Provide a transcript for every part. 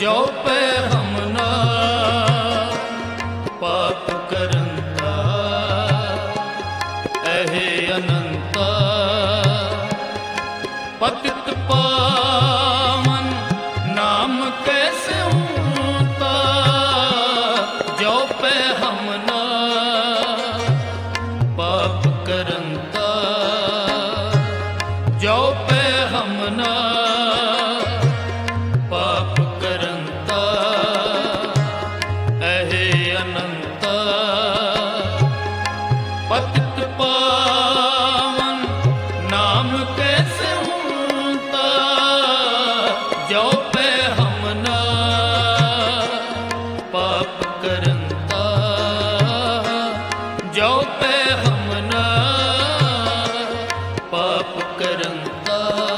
जो पे हम ना पाप करंता अहे अनंता पतित पावन नाम कैसे ऊंता जो पे हम ना पाप करंता जो पे हम ना पाप करंता अहे अनंता पतित पावन नाम कैसे ऊंता जो पे हम ना पाप करंता जो पे हम ना पाप करंता।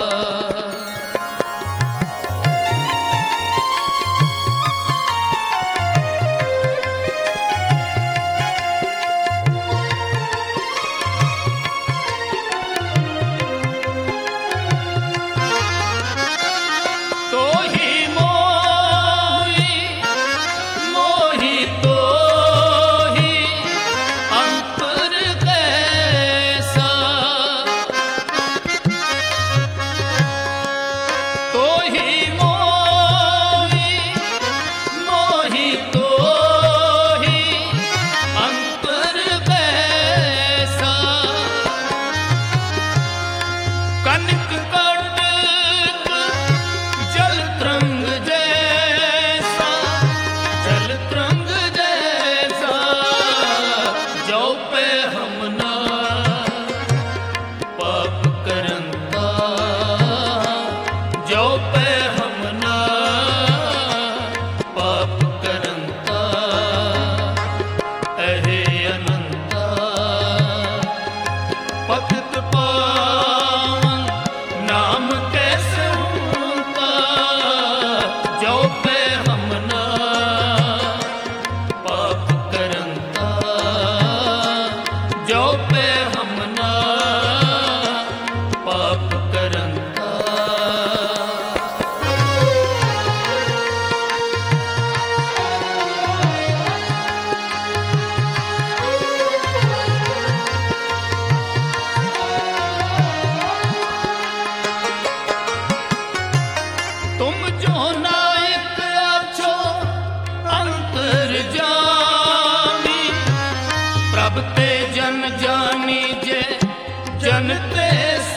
प्रभ ते जन जानी जे जन ते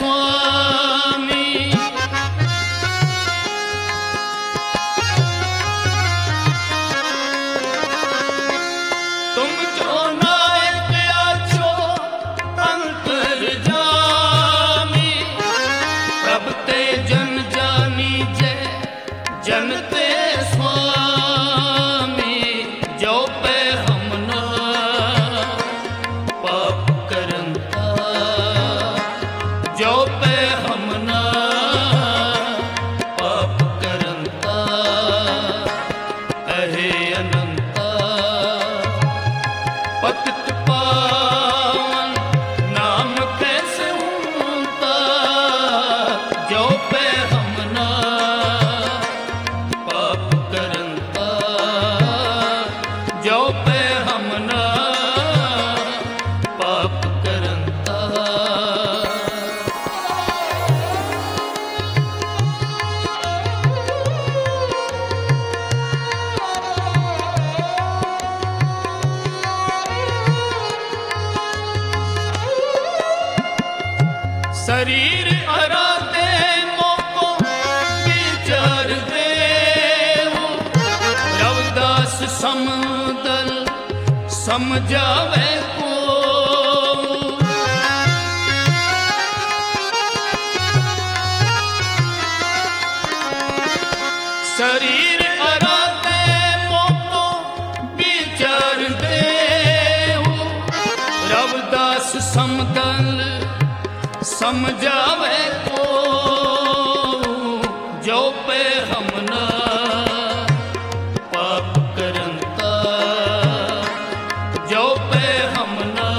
स्वामी तुम जो नायक आछो अंतर्जामी प्रभ ते जन जानी जे जन ते स्वामी जो पे हम ना पाप करंता जो पे हम ना पाप करंता अहे अनंता पतित पावन नाम कैसे ऊंता जो पे हम ना पाप करंता जो पे हम ना पाप करंता। शरीर अराते मोको विचार देहु रविदास समदल समझावे को शरीर अराते मोको विचार देहु रविदास समदल समझावे को जो पे हम ना पाप करंता जो पे हम ना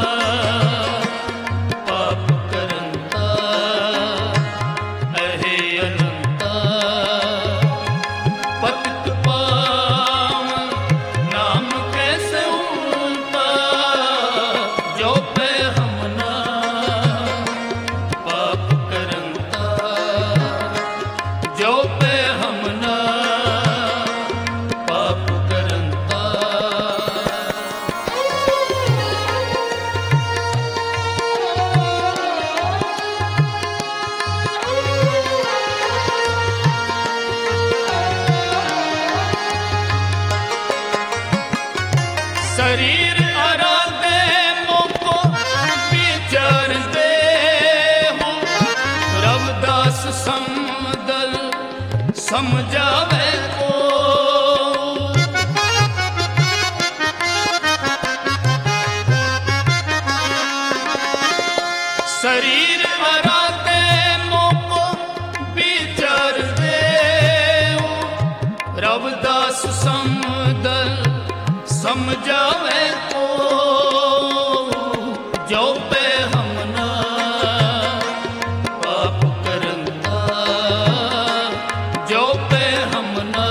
पाप करंता अहे अनंता पतित समझावे को शरीर आराते मोको विचार दे रविदास समदल समझावे को जो पे हमना पाप करंता जो पे हमना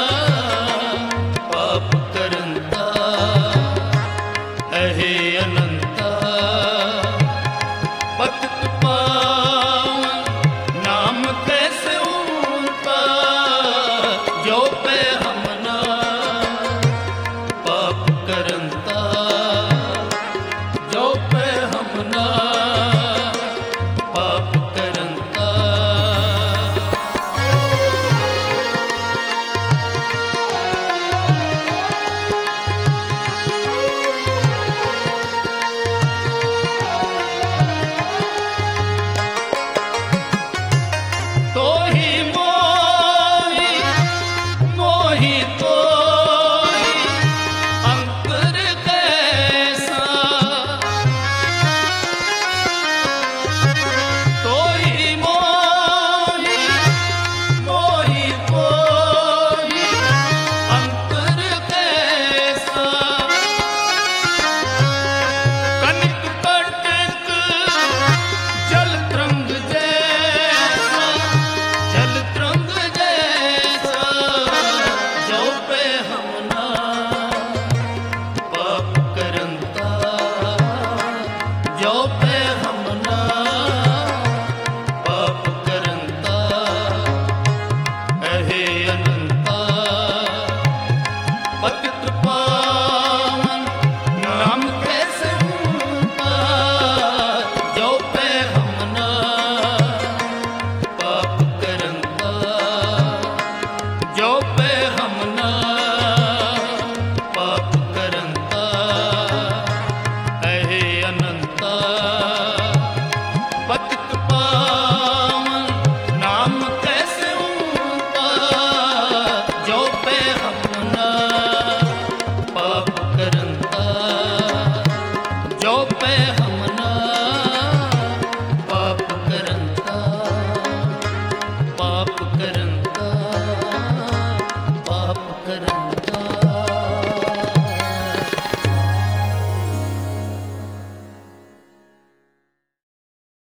पाप करंता अहे अनंता पतित पावन नाम कैसे उनका जो पे हमना पाप करंता जो पे हमना पाप करंता तो ही मोही मोही तो ही अंकुर कैसा तो ही मोही मोही तो ही अंकुर कैसा कनिक कटक जल तरंग जैसा जल तरंग जैसा जो पे हमना पाप करंता जो पे हमना पाप करंता अहे अनंता पतित पावन नाम कैसे उनका जो पे हमना पाप करंता जो पे हमना पाप करंता अहे अनंता पतित पावन नाम कैसे उनका जो पे हमना पाप करंता जो पे हमना पाप करंता पाप करंता